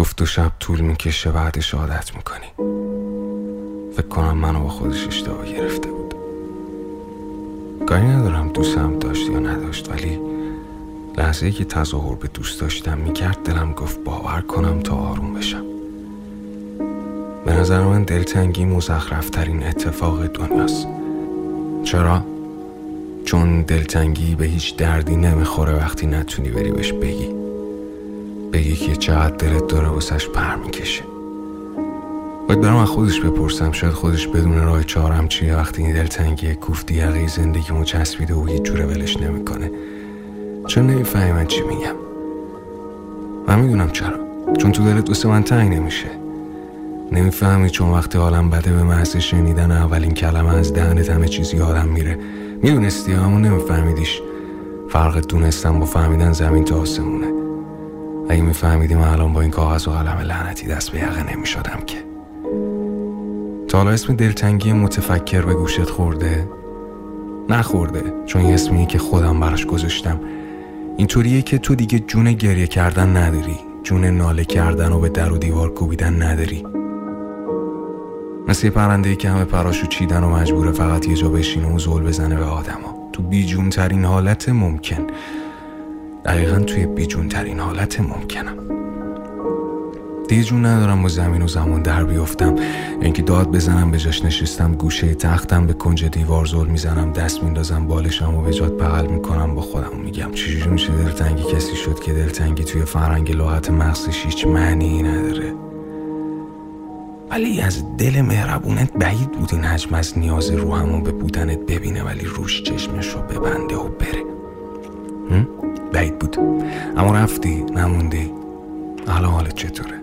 گفت 2 شب طول میکشه بعدش عادت میکنی. فکر کنم منو با خودش اشتباه گرفته بود. کاری ندارم دوستم داشت یا نداشت، ولی لحظه‌ای که تظاهر به دوست داشتم میکرد دلم گفت باور کنم تا آروم بشم. به نظر من دلتنگی مزخرف‌ترین اتفاق دنیاست. چرا؟ چون دلتنگی به هیچ دردی نمیخوره وقتی نتونی بری بهش بگی که چقدر دلت داره واسش پر میکشه. باید برام از خودش بپرسم، شاید خودش بدون راه چارم چیه وقتی این دلتنگی کوفتی یقه زندگیمو چسبیده و هیچ جوره ولش نمیکنه. چون نمیفهمی من چی میگم. من میدونم چرا، چون تو دلت واسه من تنگ نمیشه. نمیفهمی چون وقتی حالم بده به محض شنیدن اولین کلمه از دهنت همه چیز یادم میره. میدونستی اما نمیفهمیدیش. فرق دونستم با فهمیدن زمین تا آسمونه. اگه میفهمیدیم الان با این کاغذ و قلم لعنتی دست به یقه نمیشدم که. تا حالا اسم دلتنگی متفکر به گوشت خورده؟ نخورده، چون یه اسمیه که خودم براش گذاشتم. اینطوریه که تو دیگه جون گریه کردن نداری، جون ناله کردن و به در و دیوار کوبیدن نداری. مثل پرنده‌ای که همه پراشو چیدن و مجبوره فقط یه جا بشینه و زل بزنه به آدما. تو بیجون ترین حالت ممکن. دقیقاً توی بیجون ترین حالت ممکنم. دیگه جون ندارم با زمین و زمان در بیفتم، اینکه داد بزنم به جاش نشستم گوشه تختم، به کنج دیوار زل میزنم، دست میندازم بالشم و به جات بغل میکنم، با خودم میگم چجوری میشه دلتنگی کسی شد که دلتنگی توی فرهنگ لغت مغزش هیچ معنی نداره. ولی از دل مهربونت بعید بود این حجم از نیاز روحمو به بودنت ببینه ولی روش چشمشو ببنده و بره. بعید بود، اما رفتی، نموندی. الان حالت چطوره؟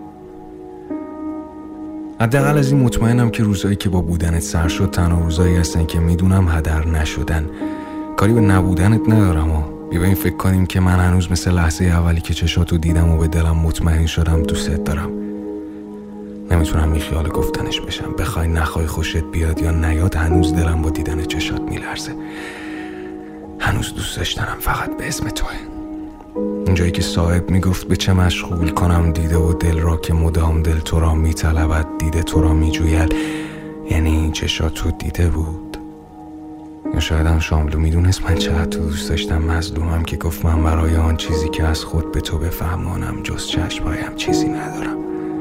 حداقل از این مطمئنم که روزایی که با بودنت سر شد تنها روزایی هستن که میدونم هدر نشدن. کاری به نبودنت ندارم و بیا این فکر کنیم که من هنوز مثل لحظه اولی که چشاتو دیدم و به دلم مطمئن شدم دوستت دارم. نمیتونم این خیال گفتنش بشم. بخوای نخوای خوشت بیاد یا نیاد هنوز دلم با دیدن چشات میلرزه. هنوز دوست داشتنم فقط به اسم توه. اونجایی که صاحب میگفت به چه مشغول کنم دیده و دل را که مدام دل تو را میطلبد دیده تو را میجوید، یعنی این چشاتو دیده بود. یا شاید هم شاملو میدونست من چقدر تو دوست داشتم مظلومم که گفت من برای آن چیزی که از خود به تو بفهمانم جز چشمایم چیزی ندارم.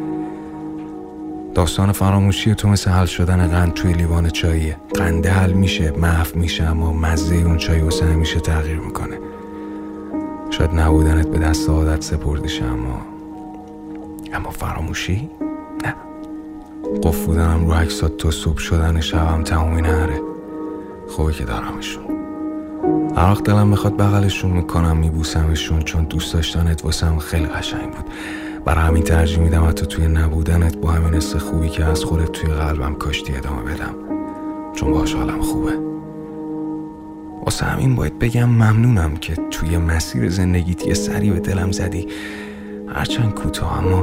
داستان فراموشی تو مثل حل شدن قند توی لیوان چاییه. قنده حل میشه، محو میشه، اما مزه اون چای واسه همیشه تغییر میکنه. شاید نبودنت به دست عادت سپردشه، اما فراموشی؟ نه. قفل بودنم رو عکسات تا صبح شدن شبم تمومی نره. خوبه که دارمشون. هر وقت دلم بخواد بغلشون میکنم، میبوسمشون، چون دوست داشتنت واسم خیلی قشنگ بود. برای همین ترجیح میدم حتی توی نبودنت با همین حس خوبی که از خودت توی قلبم کاشتی ادامه بدم، چون باهاش حالم خوبه. واسه همین باید بگم ممنونم که توی مسیر زندگیت یه سری به دلم زدی، هرچند کوتاه، اما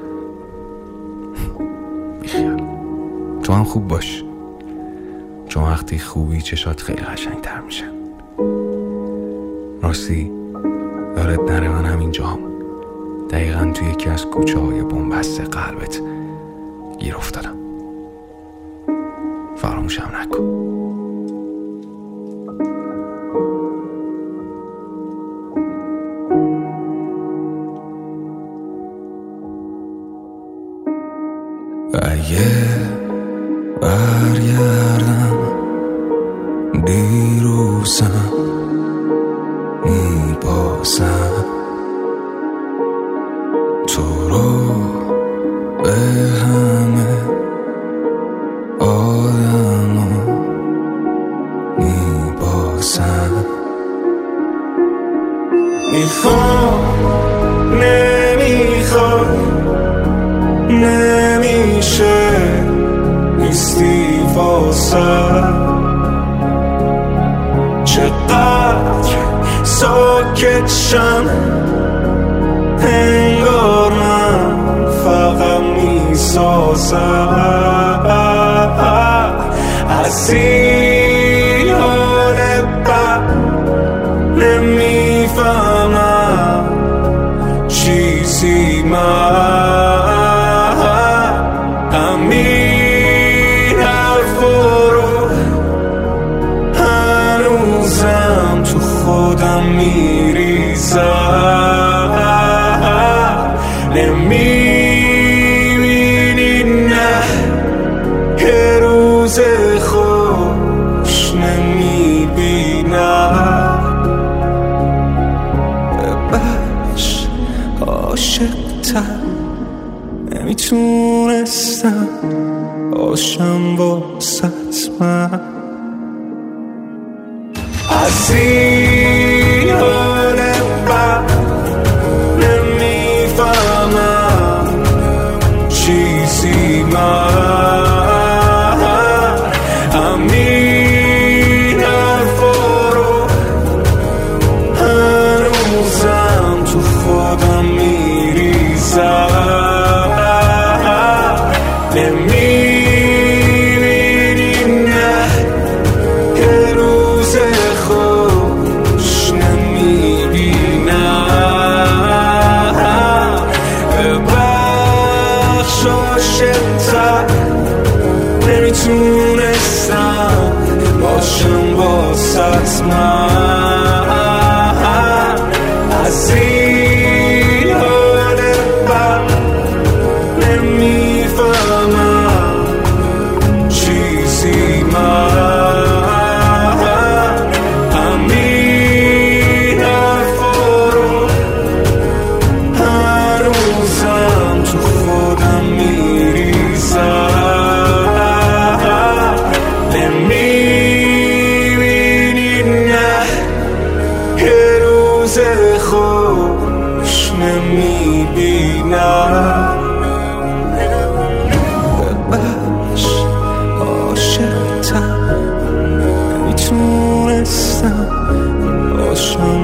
بیخیال. تو هم خوب باش، چون وقتی خوبی چشات خیلی قشنگ‌تر میشن. راستی یادت نره من همینجا هم دقیقاً توی یکی از کوچه های بنبست قلبت گیر افتادم. فراموشم نکن. اگه برگردم دیروزم میباسم تو رو به همه آدما میباسم. میخوام نمیخوام نمیشه نیستی واسم. چقدر ساکت شم انگار من فقط میسازم. از این حال بد نمیفهمم چیزی من خودم میریزم. نمیبینی نه یه روز خوش نمیبینم. ببخش عاشق‌تر نمیتونستم باشم واسط من. از این حال بد نمیفهمم چیزی من. همین حرفا رو هنوزم تو خودم میریزم. نمیبینی نه یه روز خوش نمیبینم. ببخش عاشق‌تر نمیتونستم باشم واسط من. از این حال بد نمیفهمم چیزی من. همین حرفا رو هنوزم تو خودم میریزم. نمیبینی نه یه روز خوش نمیبینم. ببخش عاشق‌تر نمیتونستم باشم